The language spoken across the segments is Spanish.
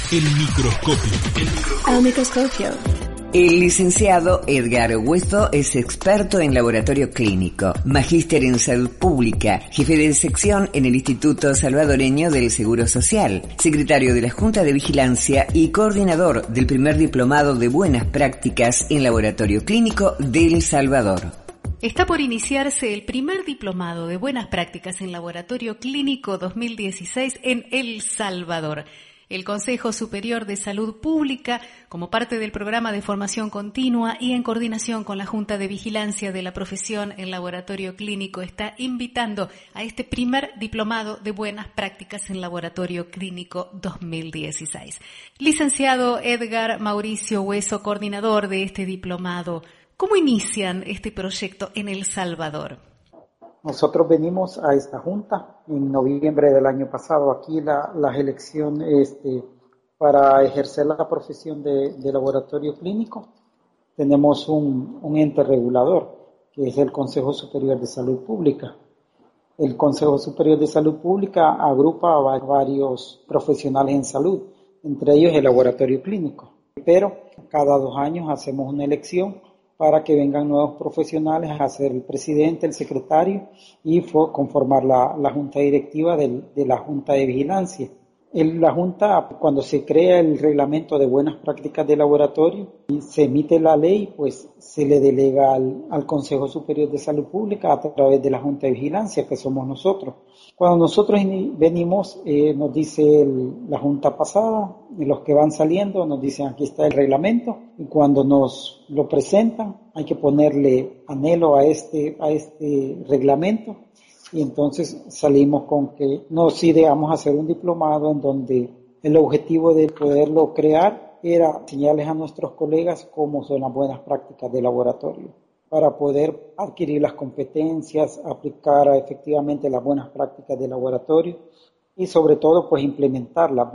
El microscopio. El microscopio. El licenciado Edgar Hueso es experto en laboratorio clínico, magíster en salud pública, jefe de sección en el Instituto Salvadoreño del Seguro Social, secretario de la Junta de Vigilancia y coordinador del primer diplomado de buenas prácticas en laboratorio clínico de El Salvador. Está por iniciarse el primer diplomado de buenas prácticas en laboratorio clínico 2016 en El Salvador. El Consejo Superior de Salud Pública, como parte del programa de formación continua y en coordinación con la Junta de Vigilancia de la Profesión en Laboratorio Clínico, está invitando a este primer diplomado de buenas prácticas en Laboratorio Clínico 2016. Licenciado Edgar Mauricio Hueso, coordinador de este diplomado, ¿cómo inician este proyecto en El Salvador? Nosotros venimos a esta junta en noviembre del año pasado. Aquí las elecciones para ejercer la profesión de laboratorio clínico. Tenemos un ente regulador, que es el Consejo Superior de Salud Pública. El Consejo Superior de Salud Pública agrupa a varios profesionales en salud, entre ellos el laboratorio clínico. Pero cada 2 años hacemos una elección para que vengan nuevos profesionales a ser el presidente, el secretario y conformar la junta directiva de la Junta de Vigilancia. La Junta, cuando se crea el reglamento de buenas prácticas de laboratorio y se emite la ley, pues se le delega al Consejo Superior de Salud Pública a través de la Junta de Vigilancia, que somos nosotros. Cuando nosotros venimos, nos dice la Junta pasada, y los que van saliendo nos dicen aquí está el reglamento, y cuando nos lo presentan hay que ponerle anhelo a este reglamento. Y entonces salimos con que nos ideamos hacer un diplomado en donde el objetivo de poderlo crear era enseñarles a nuestros colegas cómo son las buenas prácticas de laboratorio, para poder adquirir las competencias, aplicar efectivamente las buenas prácticas de laboratorio y sobre todo pues implementarlas,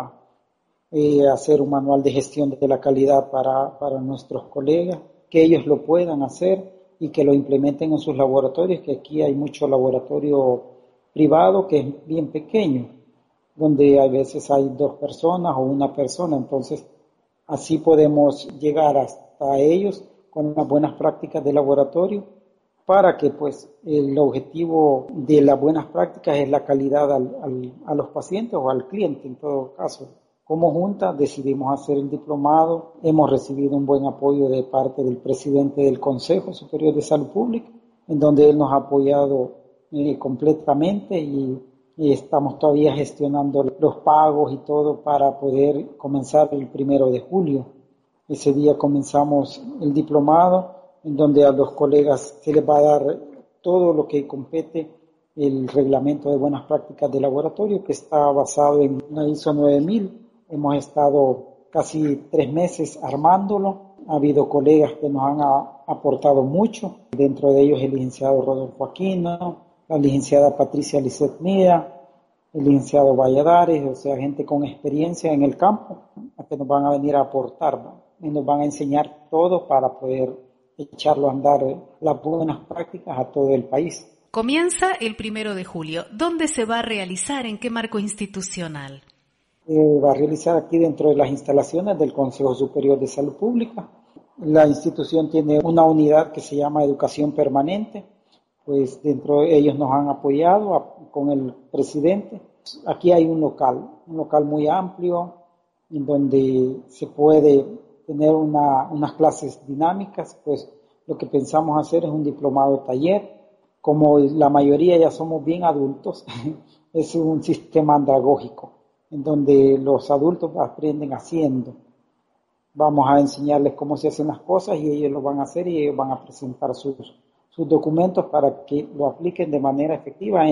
hacer un manual de gestión de la calidad para nuestros colegas, que ellos lo puedan hacer y que lo implementen en sus laboratorios, que aquí hay mucho laboratorio privado que es bien pequeño, donde a veces hay 2 personas o 1 persona, entonces así podemos llegar hasta ellos con las buenas prácticas de laboratorio, para que pues el objetivo de las buenas prácticas es la calidad a los pacientes o al cliente en todo caso. Como Junta decidimos hacer el diplomado, hemos recibido un buen apoyo de parte del presidente del Consejo Superior de Salud Pública, en donde él nos ha apoyado completamente y estamos todavía gestionando los pagos y todo para poder comenzar el 1 de julio. Ese día comenzamos el diplomado, en donde a los colegas se les va a dar todo lo que compete el reglamento de buenas prácticas de laboratorio, que está basado en la ISO 9000. Hemos estado casi 3 meses armándolo. Ha habido colegas que nos han aportado mucho, dentro de ellos el licenciado Rodolfo Aquino, la licenciada Patricia Lisset Mía, el licenciado Valladares, o sea, gente con experiencia en el campo, que nos van a venir a aportar, y nos van a enseñar todo para poder echarlo a andar las buenas prácticas a todo el país. Comienza el 1 de julio. ¿Dónde se va a realizar? ¿En qué marco institucional? Va a realizar aquí dentro de las instalaciones del Consejo Superior de Salud Pública. La institución tiene una unidad que se llama Educación Permanente, pues dentro de ellos nos han apoyado con el presidente. Aquí hay un local muy amplio, en donde se puede tener unas clases dinámicas, pues lo que pensamos hacer es un diplomado taller. Como la mayoría ya somos bien adultos, es un sistema andragógico, en donde los adultos aprenden haciendo. Vamos a enseñarles cómo se hacen las cosas y ellos lo van a hacer y ellos van a presentar sus documentos para que lo apliquen de manera efectiva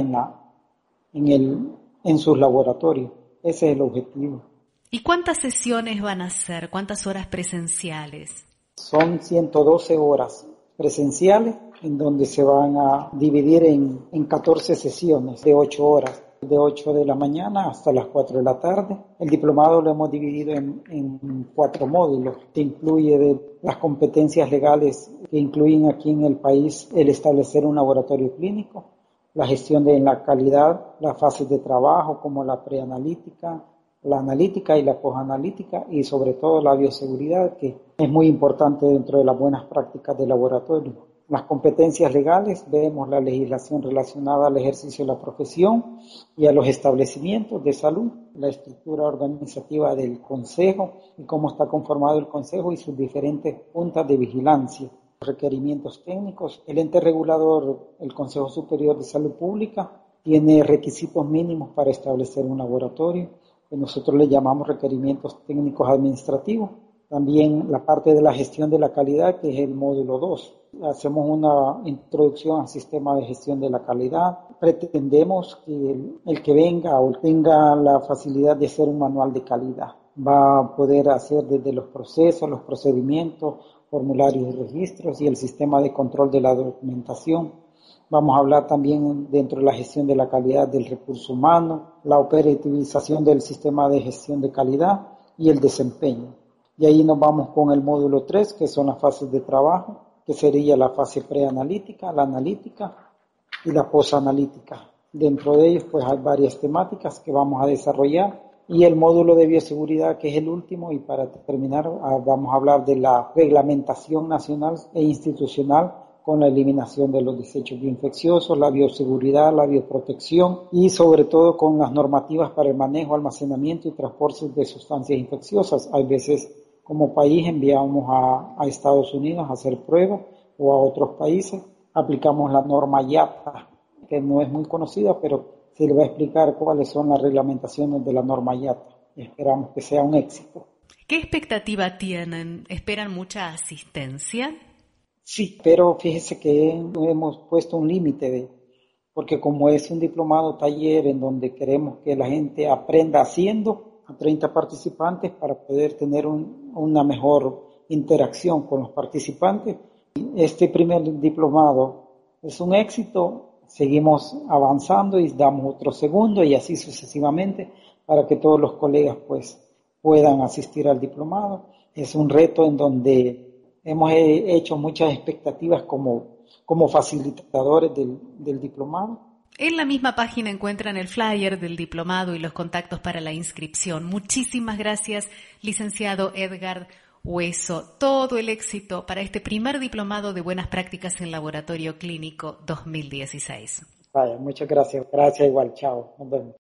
en sus laboratorios. Ese es el objetivo. ¿Y cuántas sesiones van a hacer? ¿Cuántas horas presenciales? Son 112 horas presenciales, en donde se van a dividir en 14 sesiones de 8 horas. De 8 de la mañana hasta las 4 de la tarde. El diplomado lo hemos dividido en 4 módulos, que incluye de las competencias legales que incluyen aquí en el país el establecer un laboratorio clínico, la gestión de la calidad, las fases de trabajo como la preanalítica, la analítica y la posanalítica, y sobre todo la bioseguridad, que es muy importante dentro de las buenas prácticas de laboratorio. Las competencias legales, vemos la legislación relacionada al ejercicio de la profesión y a los establecimientos de salud, la estructura organizativa del Consejo y cómo está conformado el Consejo y sus diferentes juntas de vigilancia. Requerimientos técnicos, el ente regulador, el Consejo Superior de Salud Pública, tiene requisitos mínimos para establecer un laboratorio, que nosotros le llamamos requerimientos técnicos administrativos. También la parte de la gestión de la calidad, que es el módulo 2. Hacemos una introducción al sistema de gestión de la calidad. Pretendemos que el que venga o tenga la facilidad de hacer un manual de calidad. Va a poder hacer desde los procesos, los procedimientos, formularios y registros y el sistema de control de la documentación. Vamos a hablar también dentro de la gestión de la calidad del recurso humano, la operativización del sistema de gestión de calidad y el desempeño. Y ahí nos vamos con el módulo 3, que son las fases de trabajo, que sería la fase preanalítica, la analítica y la posanalítica. Dentro de ellos pues hay varias temáticas que vamos a desarrollar y el módulo de bioseguridad, que es el último, y para terminar vamos a hablar de la reglamentación nacional e institucional con la eliminación de los desechos bioinfecciosos, la bioseguridad, la bioprotección y sobre todo con las normativas para el manejo, almacenamiento y transporte de sustancias infecciosas. Hay veces como país enviamos a Estados Unidos a hacer pruebas o a otros países, aplicamos la norma IATA, que no es muy conocida, pero se le va a explicar cuáles son las reglamentaciones de la norma IATA. Esperamos que sea un éxito. ¿Qué expectativa tienen? ¿Esperan mucha asistencia? Sí, pero fíjese que hemos puesto un límite, porque como es un diplomado taller en donde queremos que la gente aprenda haciendo, a 30 participantes para poder tener una mejor interacción con los participantes. Este primer diplomado es un éxito, seguimos avanzando y damos otro segundo y así sucesivamente para que todos los colegas pues puedan asistir al diplomado. Es un reto en donde hemos hecho muchas expectativas como facilitadores del diplomado. En la misma página encuentran el flyer del diplomado y los contactos para la inscripción. Muchísimas gracias, licenciado Edgar Hueso. Todo el éxito para este primer diplomado de buenas prácticas en laboratorio clínico 2016. Vaya, muchas gracias. Gracias igual. Chao. Nos vemos.